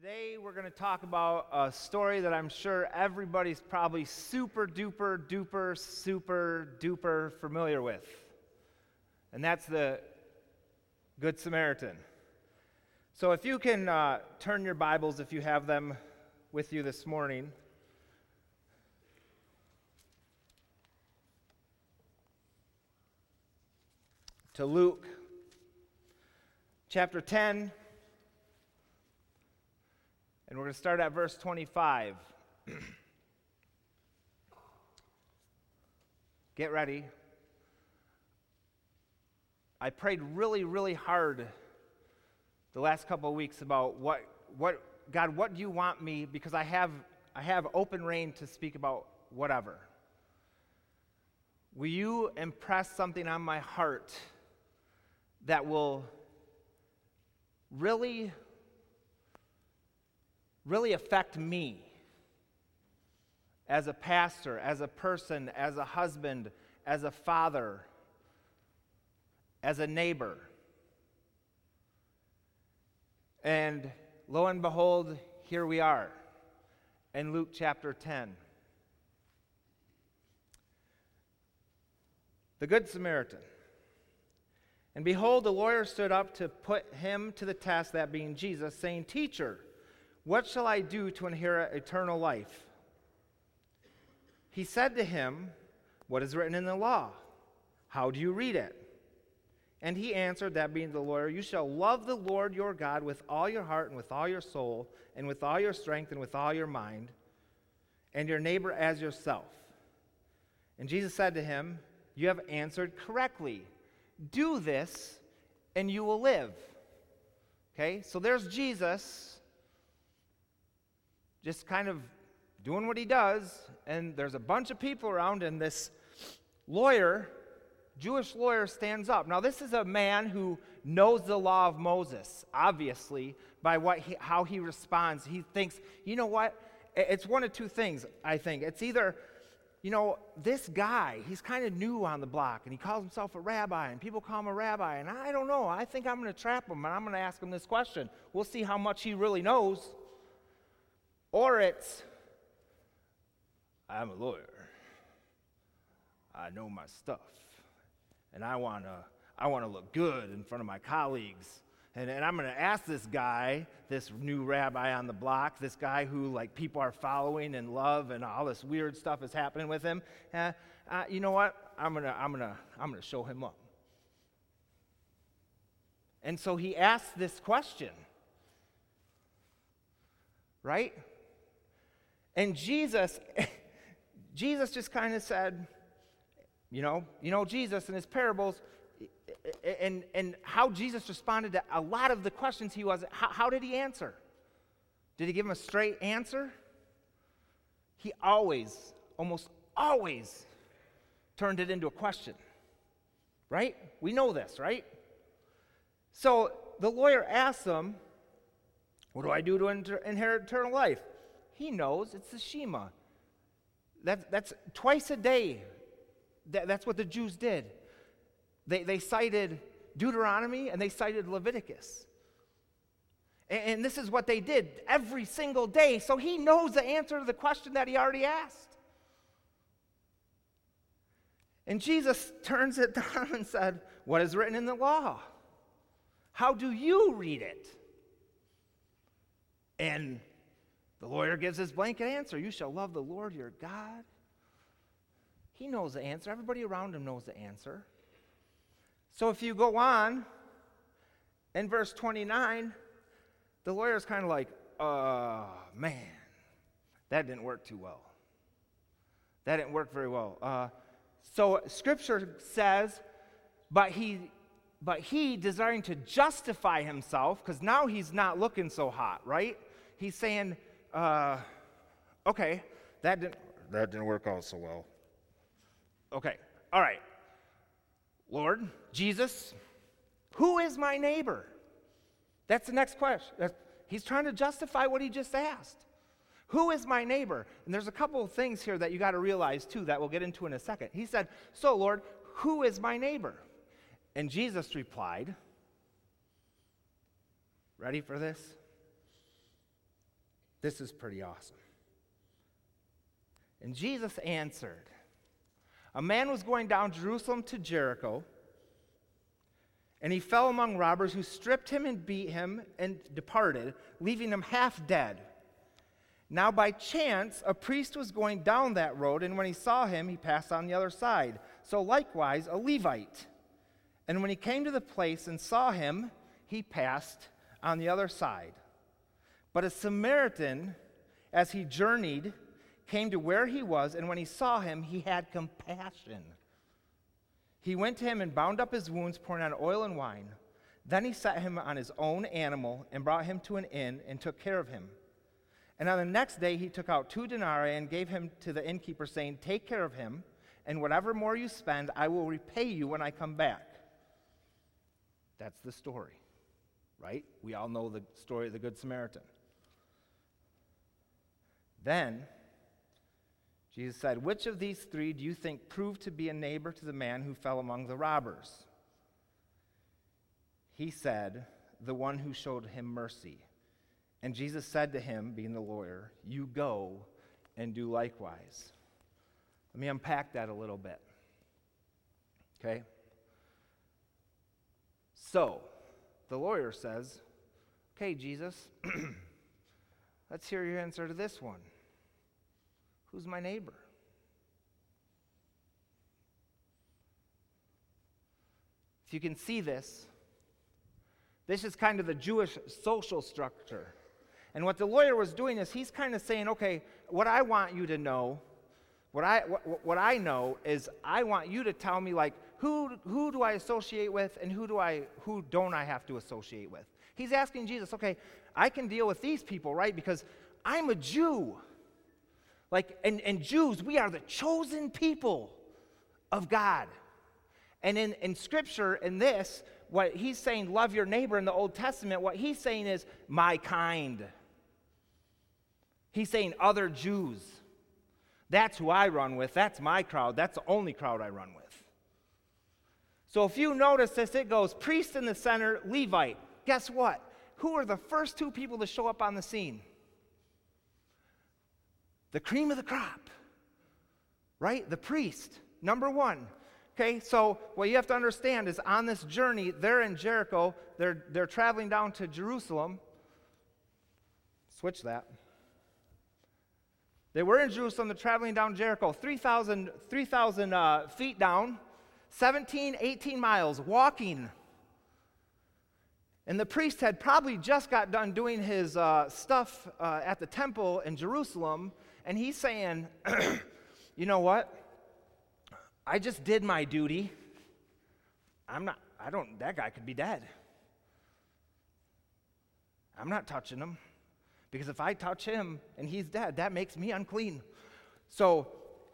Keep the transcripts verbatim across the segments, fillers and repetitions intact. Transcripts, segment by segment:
Today we're going to talk about a story that I'm sure everybody's probably super duper duper super duper familiar with. And that's the Good Samaritan. So if you can uh, turn your Bibles, if you have them with you this morning, to Luke chapter ten. And we're going to start at verse twenty-five. Get ready. I prayed really, really hard the last couple of weeks about what, what, God, what do you want me? Because I have, I have open rein to speak about whatever. Will you impress something on my heart that will really really affect me as a pastor, as a person, as a husband, as a father, as a neighbor? And lo and behold, here we are in Luke chapter ten. The Good Samaritan. And behold, the lawyer stood up to put him to the test, that being Jesus, saying, "Teacher, what shall I do to inherit eternal life?" He said to him, "What is written in the law? How do you read it?" And he answered, that being the lawyer, "You shall love the Lord your God with all your heart and with all your soul and with all your strength and with all your mind, and your neighbor as yourself." And Jesus said to him, "You have answered correctly. Do this and you will live." Okay, so there's Jesus just kind of doing what he does, and there's a bunch of people around, and this lawyer, Jewish lawyer, stands up. Now, this is a man who knows the law of Moses, obviously, by what he, how he responds. He thinks, you know what? It's one of two things, I think. It's either, you know, this guy, he's kind of new on the block, and he calls himself a rabbi, and people call him a rabbi, and I don't know. I think I'm going to trap him, and I'm going to ask him this question. We'll see how much he really knows. Or it's, I'm a lawyer. I know my stuff. And I want to I want to look good in front of my colleagues. And, and I'm going to ask this guy, this new rabbi on the block, this guy who like people are following and love and all this weird stuff is happening with him. Uh, uh, you know what? I'm going to I'm going to I'm going to show him up. And so he asks this question. Right? And Jesus, Jesus just kind of said, you know, you know Jesus and his parables, and and how Jesus responded to a lot of the questions he was, how, how did he answer? Did he give him a straight answer? He always, almost always, turned it into a question, right? We know this, right? So the lawyer asks him, "What do I do to inter- inherit eternal life?" He knows it's the Shema. That, that's twice a day. That, that's what the Jews did. They, they cited Deuteronomy and they cited Leviticus. And, and this is what they did every single day. So he knows the answer to the question that he already asked. And Jesus turns it down and said, "What is written in the law? How do you read it?" And the lawyer gives his blanket answer. "You shall love the Lord your God." He knows the answer. Everybody around him knows the answer. So if you go on, in verse twenty-nine, the lawyer's kind of like, uh, man, that didn't work too well. That didn't work very well. Uh, so Scripture says, but he, but he, desiring to justify himself, because now he's not looking so hot, right? He's saying, Uh, okay, that didn't that didn't work out so well. Okay, all right. Lord, Jesus, who is my neighbor? That's the next question. That's, he's trying to justify what he just asked. Who is my neighbor? And there's a couple of things here that you got to realize, too, that we'll get into in a second. He said, "So, Lord, who is my neighbor?" And Jesus replied, ready for this? This is pretty awesome. And Jesus answered, a man was going down Jerusalem to Jericho, and he fell among robbers who stripped him and beat him and departed, leaving him half dead. Now by chance, a priest was going down that road, and when he saw him, he passed on the other side. So likewise, a Levite. And when he came to the place and saw him, he passed on the other side. But a Samaritan, as he journeyed, came to where he was, and when he saw him, he had compassion. He went to him and bound up his wounds, pouring on oil and wine. Then he set him on his own animal and brought him to an inn and took care of him. And on the next day he took out two denarii and gave him to the innkeeper, saying, take care of him, and whatever more you spend, I will repay you when I come back. That's the story, right? We all know the story of the Good Samaritan. Then Jesus said, which of these three do you think proved to be a neighbor to the man who fell among the robbers? He said, the one who showed him mercy. And Jesus said to him, being the lawyer, you go and do likewise. Let me unpack that a little bit. Okay? So, the lawyer says, okay, Jesus, let's hear your answer to this one. Who's my neighbor? If you can see this, this is kind of the Jewish social structure. And what the lawyer was doing is he's kind of saying, okay, what I want you to know, what I what, what I know is I want you to tell me, like, who who do I associate with and who do I who don't I have to associate with? He's asking Jesus, okay, I can deal with these people, right? Because I'm a Jew. Like, and, and Jews, we are the chosen people of God. And in, in Scripture, in this, what he's saying, love your neighbor in the Old Testament, what he's saying is my kind. He's saying other Jews. That's who I run with. That's my crowd. That's the only crowd I run with. So if you notice this, it goes priest in the center, Levite. Guess what? Who are the first two people to show up on the scene? The cream of the crop, right? The priest, number one. Okay, so what you have to understand is on this journey, they're in Jericho, they're, they're traveling down to Jerusalem. Switch that. They were in Jerusalem, they're traveling down Jericho, three thousand, three thousand uh, feet down, seventeen, eighteen miles, walking. And the priest had probably just got done doing his uh, stuff uh, at the temple in Jerusalem, and he's saying, you know what? I just did my duty. I'm not, I don't, that guy could be dead. I'm not touching him. Because if I touch him and he's dead, that makes me unclean. So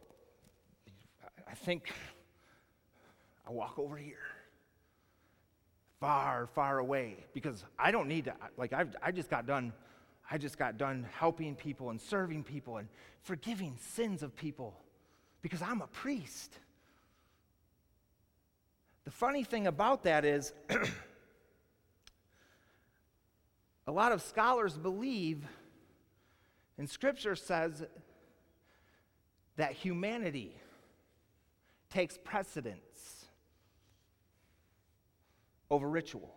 I think I'll walk over here. Far, far away. Because I don't need to, like I've, I just got done, I just got done helping people and serving people and forgiving sins of people. Because I'm a priest. The funny thing about that is, a lot of scholars believe, and Scripture says, that humanity takes precedence over ritual.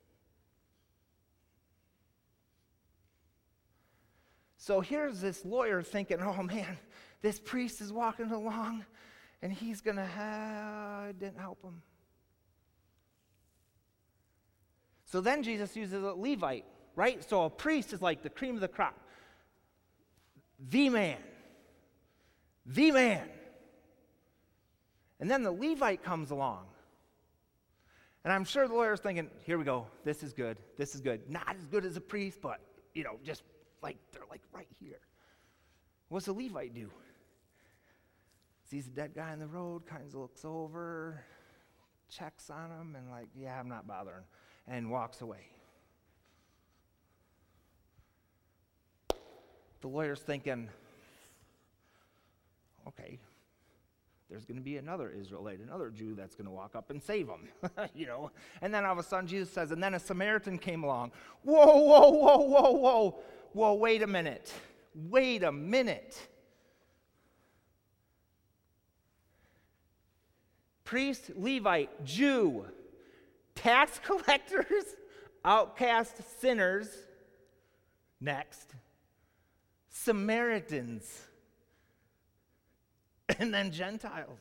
So here's this lawyer thinking, oh man, this priest is walking along, and he's going to have, it didn't help him. So then Jesus uses a Levite, right? So a priest is like the cream of the crop. The man. The man. And then the Levite comes along. And I'm sure the lawyer's thinking, here we go. This is good. This is good. Not as good as a priest, but, you know, just like, they're like right here. What's the Levite do? Sees a dead guy on the road, kind of looks over, checks on him, and like, yeah, I'm not bothering. And walks away. The lawyer's thinking, okay, there's going to be another Israelite, another Jew that's going to walk up and save him, you know. And then all of a sudden Jesus says, and then a Samaritan came along. Whoa, whoa, whoa, whoa, whoa, whoa, wait a minute. Wait a minute. Priest, Levite, Jew, tax collectors, outcast sinners, next, Samaritans, and then Gentiles.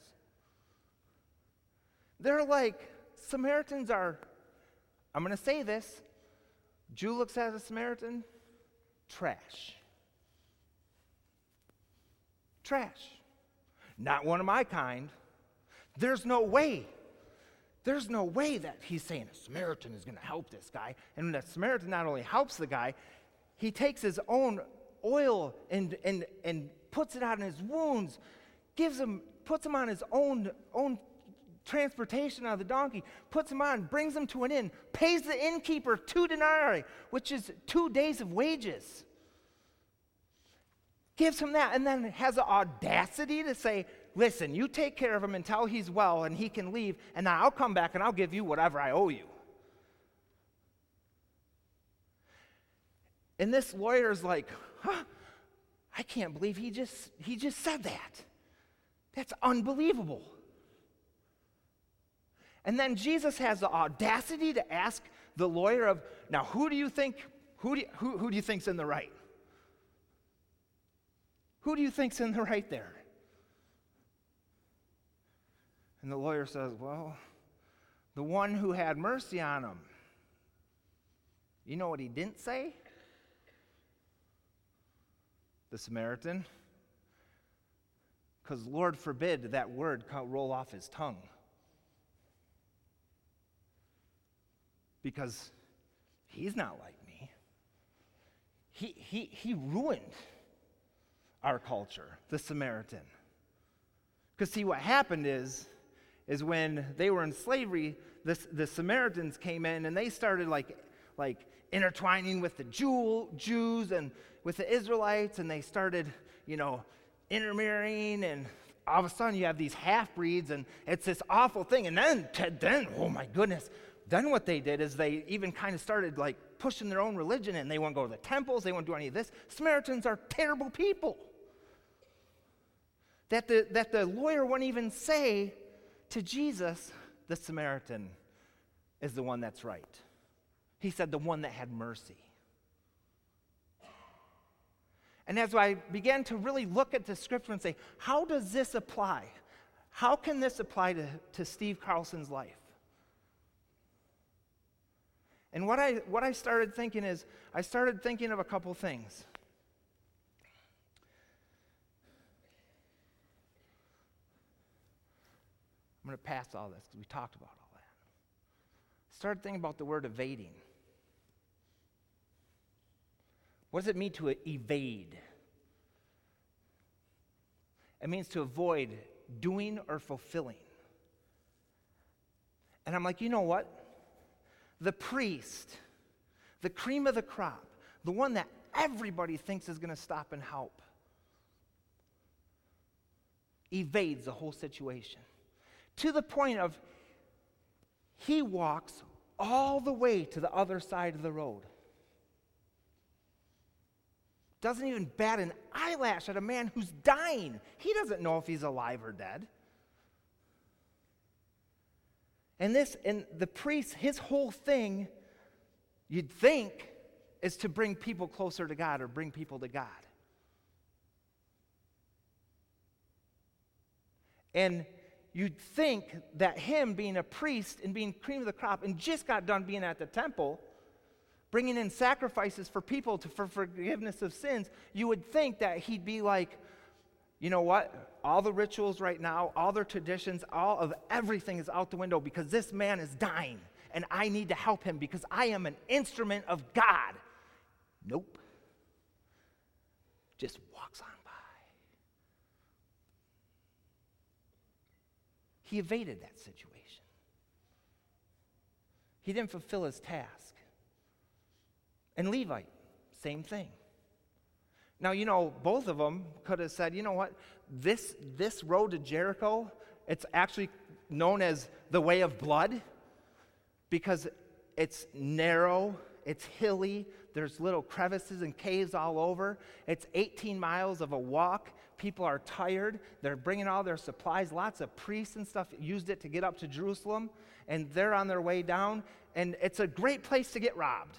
They're like, Samaritans are, I'm going to say this, Jew looks at a Samaritan, trash. Trash. Not one of my kind. There's no way. There's no way that he's saying a Samaritan is going to help this guy. And the Samaritan not only helps the guy, he takes his own oil and and and puts it out in his wounds, gives him, puts him on his own own transportation on the donkey, puts him on, brings him to an inn, pays the innkeeper two denarii, which is two days of wages. Gives him that, and then has the audacity to say, listen, you take care of him until he's well and he can leave, and then I'll come back and I'll give you whatever I owe you. And this lawyer's like, huh, I can't believe he just he just said that. That's unbelievable. And then Jesus has the audacity to ask the lawyer of, now who do you think, who do you, who, who do you think's in the right? Who do you think's in the right there? And the lawyer says, well, the one who had mercy on him. You know what he didn't say? The Samaritan. Because Lord forbid that word roll off his tongue. Because he's not like me. He, he, he ruined our culture, the Samaritan. Because see, what happened is, is when they were in slavery, the, the Samaritans came in and they started like, like intertwining with the Jew, Jews and with the Israelites, and they started, you know, intermarrying, and all of a sudden you have these half-breeds, and it's this awful thing. And then, then, oh my goodness, then what they did is they even kind of started like pushing their own religion, and they won't go to the temples, they won't do any of this. Samaritans are terrible people. That the, that the lawyer wouldn't even say to Jesus, the Samaritan is the one that's right. He said the one that had mercy. And as I began to really look at the scripture and say, how does this apply? How can this apply to, to Steve Carlson's life? And what I what I started thinking is, I started thinking of a couple things. I'm going to pass all this because we talked about all that. Started thinking about the word evading. What does it mean to evade? It means to avoid doing or fulfilling. And I'm like, you know what? The priest, the cream of the crop, the one that everybody thinks is going to stop and help, evades the whole situation. To the point of he walks all the way to the other side of the road. Doesn't even bat an eyelash at a man who's dying. He doesn't know if he's alive or dead. And this, and the priest, his whole thing, you'd think, is to bring people closer to God or bring people to God. And you'd think that him being a priest and being cream of the crop and just got done being at the temple, bringing in sacrifices for people to, for forgiveness of sins, you would think that he'd be like, you know what? All the rituals right now, all their traditions, all of everything is out the window because this man is dying and I need to help him because I am an instrument of God. Nope. Just walks on by. He evaded that situation. He didn't fulfill his task. And Levite, same thing. Now, you know, both of them could have said, you know what, this, this road to Jericho, it's actually known as the way of blood because it's narrow, it's hilly, There's little crevices and caves all over. It's eighteen miles of a walk. People are tired. They're bringing all their supplies. Lots of priests and stuff used it to get up to Jerusalem, and they're on their way down, and it's a great place to get robbed.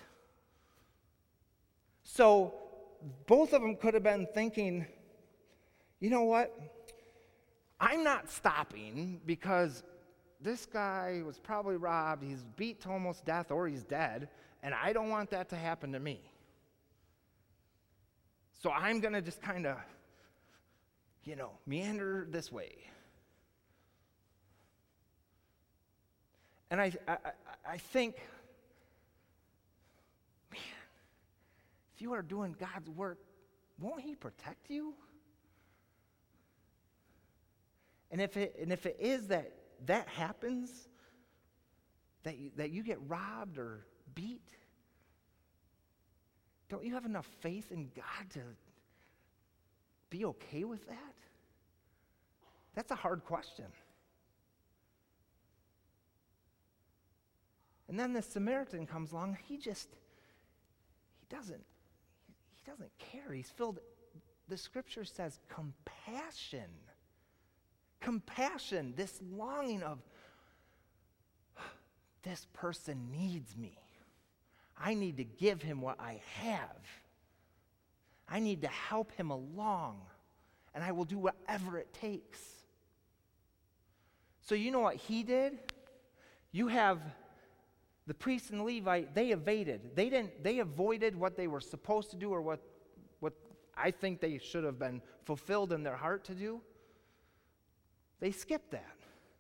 So both of them could have been thinking, you know what? I'm not stopping because this guy was probably robbed. He's beat to almost death or he's dead, and I don't want that to happen to me. So I'm going to just kind of, you know, meander this way. And I, I, I think, man, if you are doing God's work, won't he protect you? And if it, and if it is that that happens, that you, that you get robbed or beat, don't you have enough faith in God to be okay with that? That's a hard question. And then the Samaritan comes along. He just, he doesn't, he doesn't care. He's filled, the scripture says, compassion. Compassion, this longing of, this person needs me. I need to give him what I have. I need to help him along, and I will do whatever it takes. So you know what he did? You have the priest and Levite, they evaded. They didn't, they avoided what they were supposed to do or what, what I think they should have been fulfilled in their heart to do. They skipped that.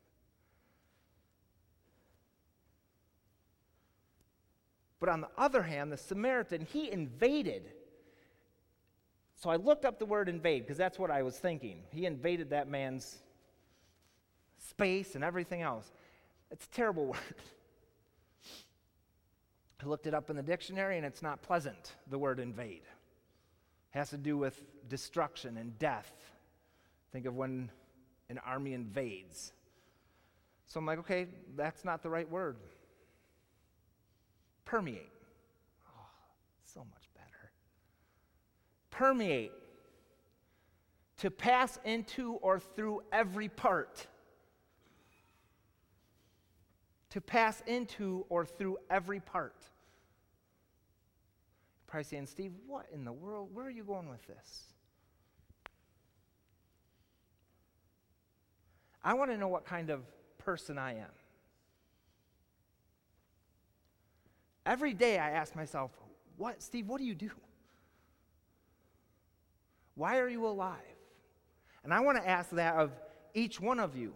But on the other hand, the Samaritan, he invaded. So I looked up the word invade because that's what I was thinking. He invaded that man's space and everything else. It's a terrible word. I looked it up in the dictionary and it's not pleasant, the word invade. It has to do with destruction and death. Think of when an army invades. So I'm like, okay, that's not the right word. Permeate. Oh, so much better. Permeate. To pass into or through every part. To pass into or through every part. You're probably saying, Steve, what in the world? Where are you going with this? I want to know what kind of person I am. Every day I ask myself, what, Steve, what do you do? Why are you alive? And I want to ask that of each one of you.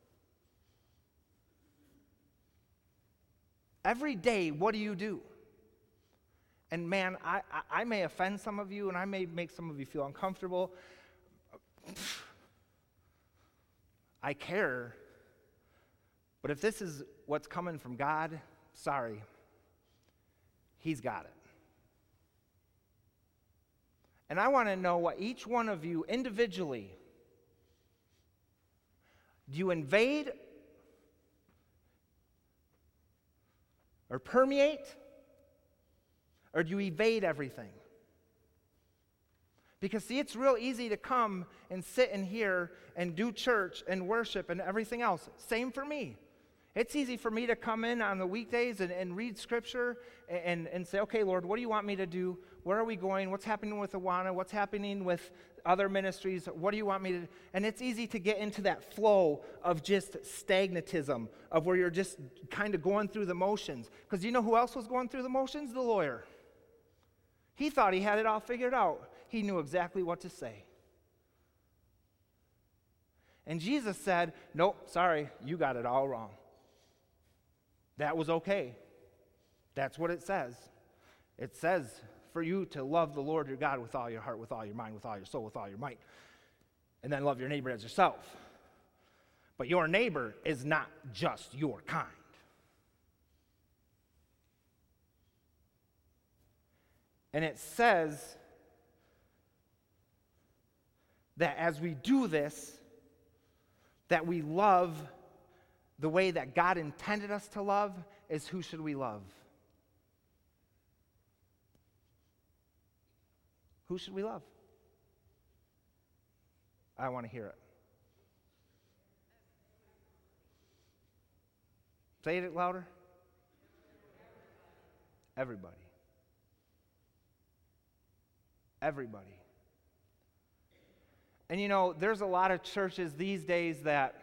Every day, what do you do? And man, I, I, I may offend some of you, and I may make some of you feel uncomfortable. I care. But if this is what's coming from God, sorry. He's got it. And I want to know what each one of you individually, do you invade or permeate, or do you evade everything? Because see, it's real easy to come and sit in here and do church and worship and everything else. Same for me. It's easy for me to come in on the weekdays and, and read scripture and, and say, okay, Lord, what do you want me to do? Where are we going? What's happening with Awana? What's happening with other ministries? What do you want me to do? And it's easy to get into that flow of just stagnatism, of where you're just kind of going through the motions. Because you know who else was going through the motions? The lawyer. He thought he had it all figured out. He knew exactly what to say. And Jesus said, nope, sorry, you got it all wrong. That was okay. That's what it says. It says for you to love the Lord your God with all your heart, with all your mind, with all your soul, with all your might. And then love your neighbor as yourself. But your neighbor is not just your kind. And it says that as we do this, that we love the way that God intended us to love. Is who should we love? Who should we love? I want to hear it. Say it louder. Everybody. Everybody. And you know, there's a lot of churches these days that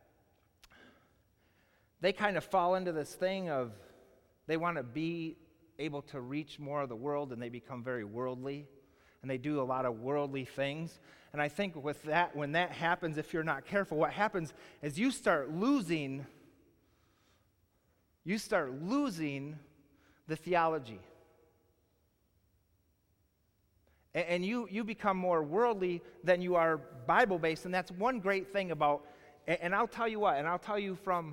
they kind of fall into this thing of they want to be able to reach more of the world, and they become very worldly, and they do a lot of worldly things. And I think with that, when that happens, if you're not careful, what happens is you start losing, you start losing the theology. And you, you become more worldly than you are Bible-based, and that's one great thing about, and I'll tell you what, and I'll tell you from,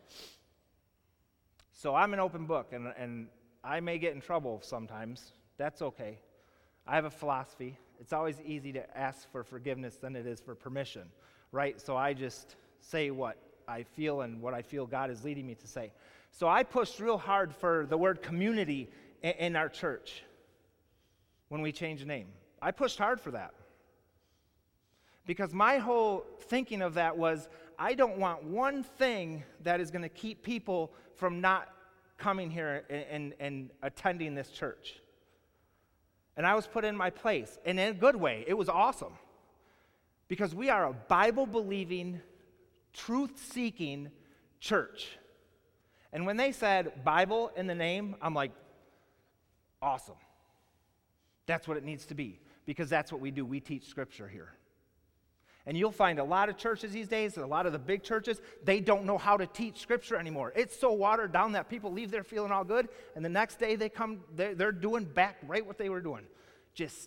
so I'm an open book, and, and I may get in trouble sometimes. That's okay. I have a philosophy. It's always easy to ask for forgiveness than it is for permission, right? So I just say what I feel and what I feel God is leading me to say. So I pushed real hard for the word community in, in our church. When we change the name, I pushed hard for that. Because my whole thinking of that was, I don't want one thing that is going to keep people from not coming here and, and, and attending this church. And I was put in my place, and in a good way. It was awesome. Because we are a Bible-believing, truth-seeking church. And when they said Bible in the name, I'm like, awesome. That's what it needs to be, because that's what we do. We teach Scripture here. And you'll find a lot of churches these days, a lot of the big churches, they don't know how to teach Scripture anymore. It's so watered down that people leave there feeling all good, and the next day they come, they're, they're doing back right what they were doing. Just,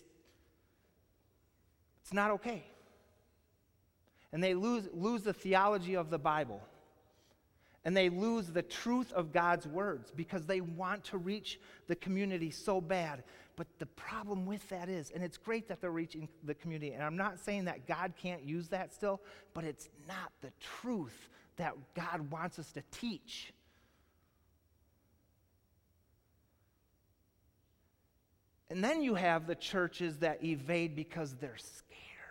it's not okay. And they lose, lose the theology of the Bible. And they lose the truth of God's words because they want to reach the community so bad. But the problem with that is, and it's great that they're reaching the community, and I'm not saying that God can't use that still, but it's not the truth that God wants us to teach. And then you have the churches that evade because they're scared.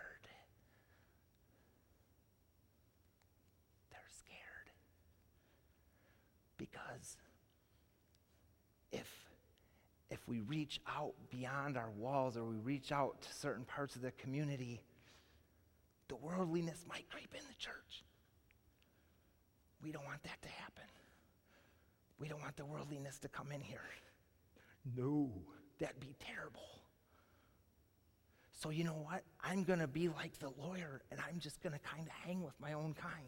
Because if, if we reach out beyond our walls or we reach out to certain parts of the community, the worldliness might creep in the church. We don't want that to happen. We don't want the worldliness to come in here. No, that'd be terrible. So you know what? I'm going to be like the lawyer, and I'm just going to kind of hang with my own kind.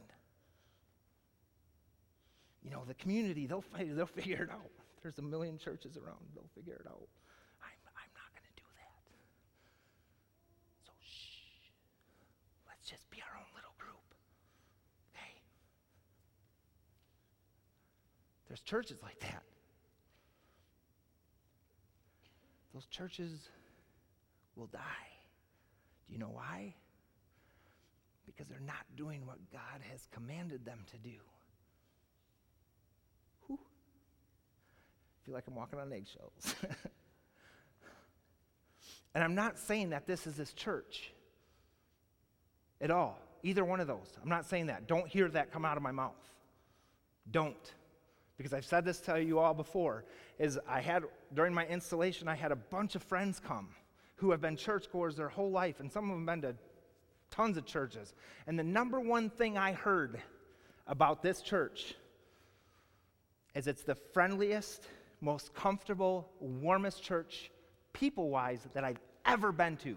You know, the community, they'll they'll figure it out. There's a million churches around. They'll figure it out. I'm, I'm not going to do that. So, shh. Let's just be our own little group. Okay? There's churches like that. Those churches will die. Do you know why? Because they're not doing what God has commanded them to do. I feel like I'm walking on eggshells. And I'm not saying that this is this church at all. Either one of those. I'm not saying that. Don't hear that come out of my mouth. Don't. Because I've said this to you all before, is I had, during my installation, I had a bunch of friends come who have been churchgoers their whole life, and some of them have been to tons of churches. And the number one thing I heard about this church is it's the friendliest, most comfortable, warmest church, people-wise, that I've ever been to.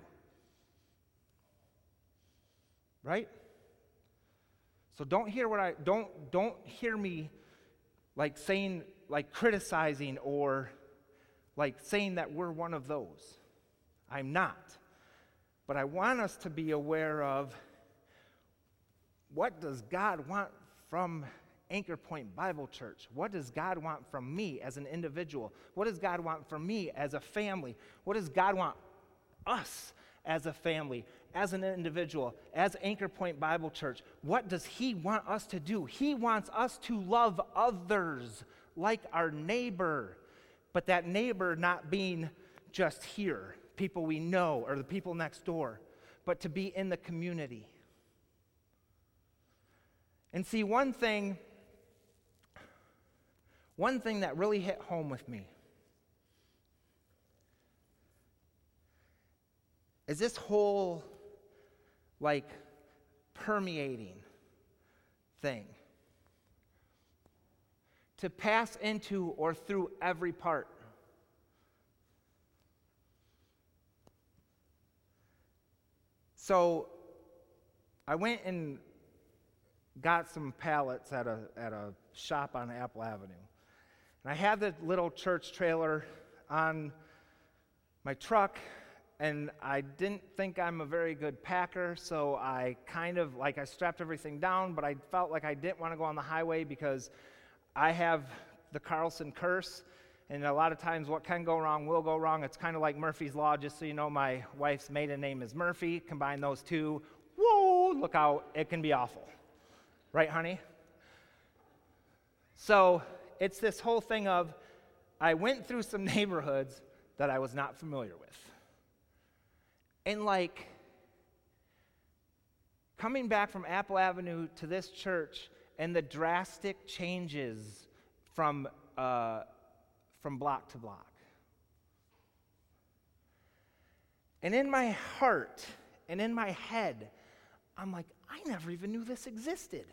Right? So don't hear what I, don't, don't hear me like saying, like criticizing or like saying that we're one of those. I'm not. But I want us to be aware of what does God want from Anchor Point Bible Church? What does God want from me as an individual? What does God want from me as a family? What does God want us as a family, as an individual, as Anchor Point Bible Church? What does He want us to do? He wants us to love others like our neighbor, but that neighbor not being just here, people we know or the people next door, but to be in the community. And see, one thing, one thing that really hit home with me is this whole, like, permeating thing. To pass into or through every part. So I went and got some pallets at a at a shop on Apple Avenue. And I had the little church trailer on my truck, and I didn't think I'm a very good packer, so I kind of, like, I strapped everything down, but I felt like I didn't want to go on the highway because I have the Carlson curse, and a lot of times what can go wrong will go wrong. It's kind of like Murphy's Law. Just so you know, my wife's maiden name is Murphy. Combine those two, whoa, look out, it can be awful. Right, honey? So it's this whole thing of, I went through some neighborhoods that I was not familiar with. And like, coming back from Apple Avenue to this church and the drastic changes from uh, from block to block. And in my heart and in my head, I'm like, I never even knew this existed.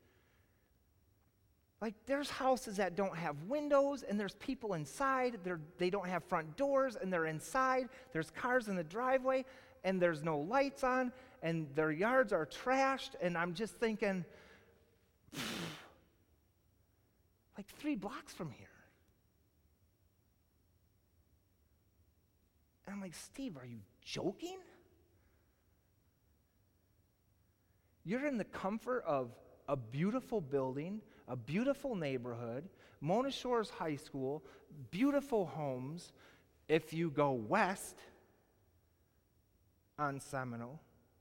Like, there's houses that don't have windows, and there's people inside. They're, they don't have front doors, and they're inside. There's cars in the driveway, and there's no lights on, and their yards are trashed, and I'm just thinking, like three blocks from here. And I'm like, Steve, are you joking? You're in the comfort of a beautiful building, a beautiful neighborhood, Mona Shores High School, beautiful homes. If you go west on Seminole,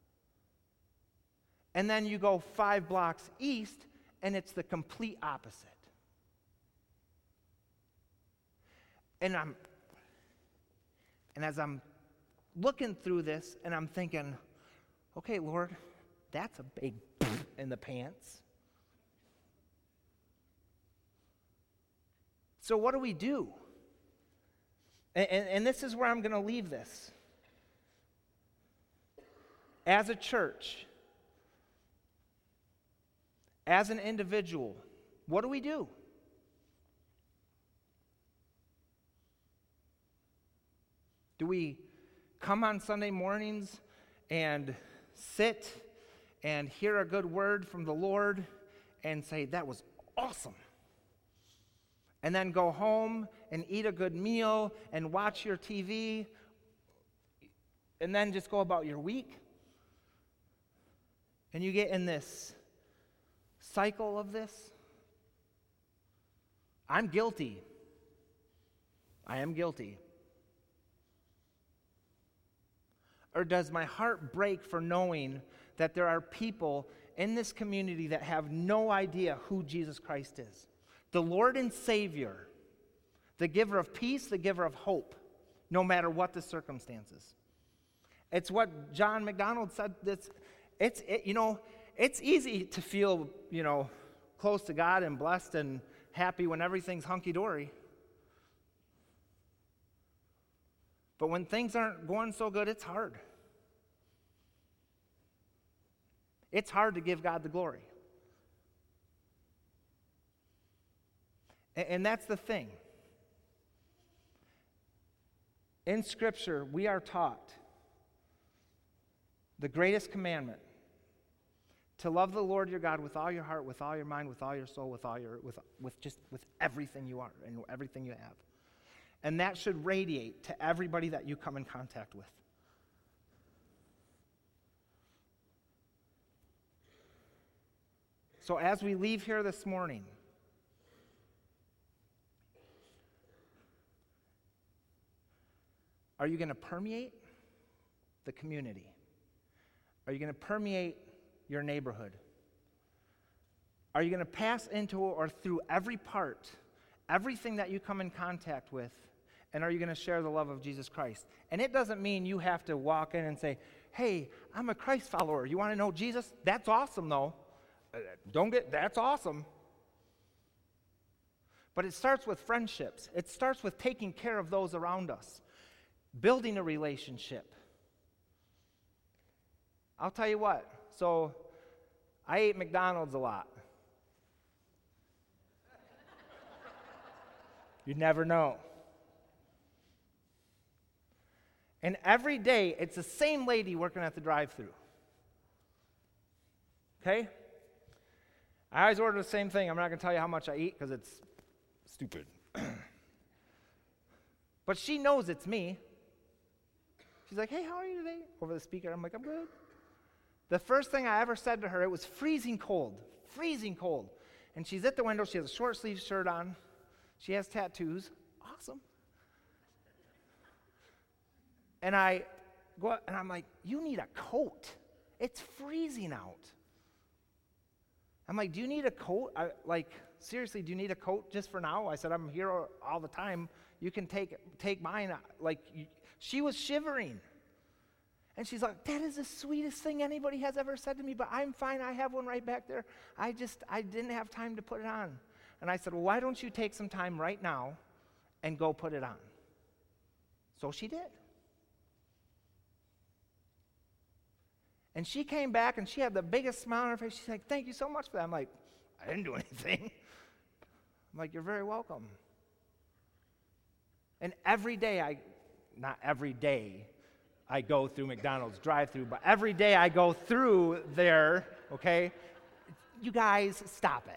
and then you go five blocks east, and it's the complete opposite. And I'm, and as I'm looking through this, and I'm thinking, okay, Lord, that's a big in the pants. So what do we do? And, and, and this is where I'm going to leave this. As a church, as an individual, what do we do? Do we come on Sunday mornings and sit and hear a good word from the Lord and say, that was awesome? And then go home and eat a good meal and watch your T V and then just go about your week? And you get in this cycle of this? I'm guilty. I am guilty. Or does my heart break for knowing that there are people in this community that have no idea who Jesus Christ is? The Lord and Savior, the giver of peace, the giver of hope, no matter what the circumstances. It's what John MacDonald said. It's, it's it, you know, it's easy to feel, you know, close to God and blessed and happy when everything's hunky-dory. But when things aren't going so good, it's hard. It's hard to give God the glory. And, and that's the thing. In Scripture, we are taught the greatest commandment, to love the Lord your God with all your heart, with all your mind, with all your soul, with all your with with just with everything you are and everything you have. And that should radiate to everybody that you come in contact with. So as we leave here this morning, are you going to permeate the community? Are you going to permeate your neighborhood? Are you going to pass into or through every part, everything that you come in contact with, And are you going to share the love of Jesus Christ? And it doesn't mean you have to walk in and say, hey, I'm a Christ follower. You want to know Jesus? That's awesome, though. Uh, don't get, that's awesome. But it starts with friendships. It starts with taking care of those around us, building a relationship. I'll tell you what. So I ate McDonald's a lot. You never know. And every day, it's the same lady working at the drive-thru. Okay? I always order the same thing. I'm not going to tell you how much I eat because it's stupid. But she knows it's me. She's like, hey, how are you today? Over the speaker. I'm like, I'm good. The first thing I ever said to her, it was freezing cold. Freezing cold. And she's at the window. She has a short sleeve shirt on. She has tattoos. Awesome. And I go out, and I'm like, you need a coat. It's freezing out. I'm like, do you need a coat? I, like, seriously, do you need a coat just for now? I said, I'm here all the time. You can take take mine. Like, you, she was shivering. And she's like, that is the sweetest thing anybody has ever said to me, but I'm fine. I have one right back there. I just, I didn't have time to put it on. And I said, well, why don't you take some time right now and go put it on? So she did. And she came back, and she had the biggest smile on her face. She's like, thank you so much for that. I'm like, I didn't do anything. I'm like, you're very welcome. And every day I, not every day I go through McDonald's drive-thru, but every day I go through there, okay? You guys, stop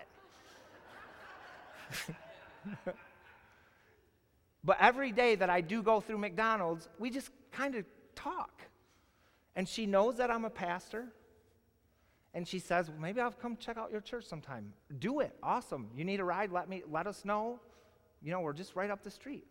it. But every day that I do go through McDonald's, we just kind of talk. And she knows that I'm a pastor. And she says, well, maybe I'll come check out your church sometime. Do it. Awesome. You need a ride? Let me let us know. You know, we're just right up the street.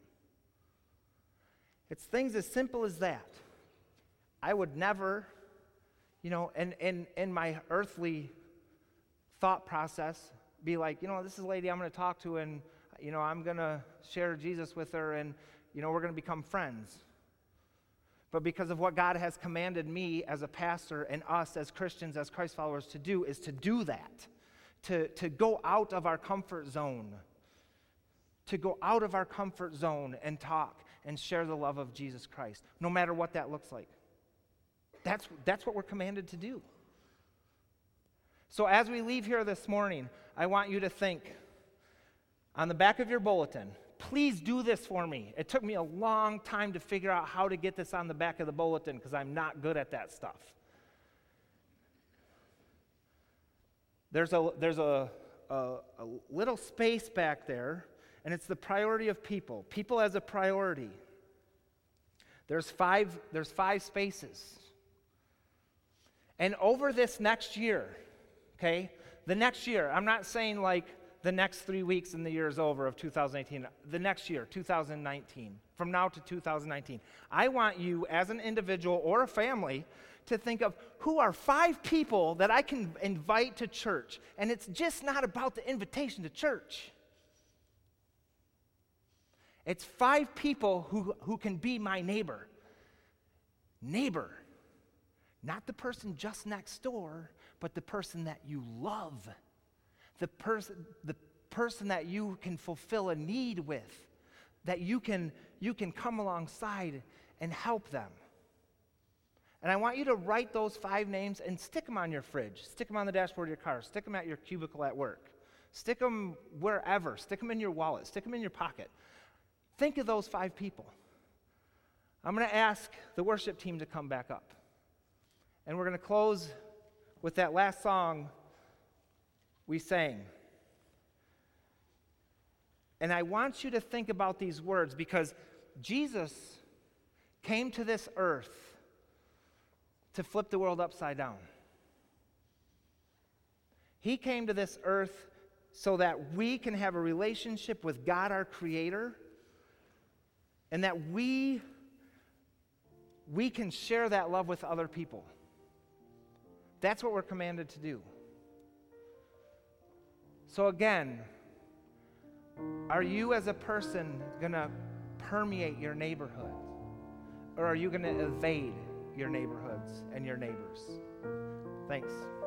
It's things as simple as that. I would never, you know, in, in, in my earthly thought process, be like, you know, this is a lady I'm going to talk to, and, you know, I'm going to share Jesus with her, and, you know, we're going to become friends. But because of what God has commanded me as a pastor and us as Christians, as Christ followers to do, is to do that, to, to go out of our comfort zone, to go out of our comfort zone and talk and share the love of Jesus Christ, no matter what that looks like. That's, that's what we're commanded to do. So as we leave here this morning, I want you to think, on the back of your bulletin, please do this for me. It took me a long time to figure out how to get this on the back of the bulletin because I'm not good at that stuff. There's a there's a, a, a little space back there, and it's the priority of people. People as a priority. There's five, there's five spaces. And over this next year, okay, the next year, I'm not saying like the next three weeks and the year is over of two thousand eighteen, the next year, two thousand nineteen, from now to two thousand nineteen. I want you as an individual or a family to think of who are five people that I can invite to church. And it's just not about the invitation to church. It's five people who, who can be my neighbor. Neighbor. Not the person just next door, but the person that you love. The person, the person that you can fulfill a need with, that you can, you can come alongside and help them. And I want you to write those five names and stick them on your fridge. Stick them on the dashboard of your car. Stick them at your cubicle at work. Stick them wherever. Stick them in your wallet. Stick them in your pocket. Think of those five people. I'm going to ask the worship team to come back up. And we're going to close with that last song we sang. And I want you to think about these words because Jesus came to this earth to flip the world upside down. He came to this earth so that we can have a relationship with God, our Creator, and that we, we can share that love with other people. That's what we're commanded to do. So again, are you as a person going to permeate your neighborhood? Or are you going to evade your neighborhoods and your neighbors? Thanks.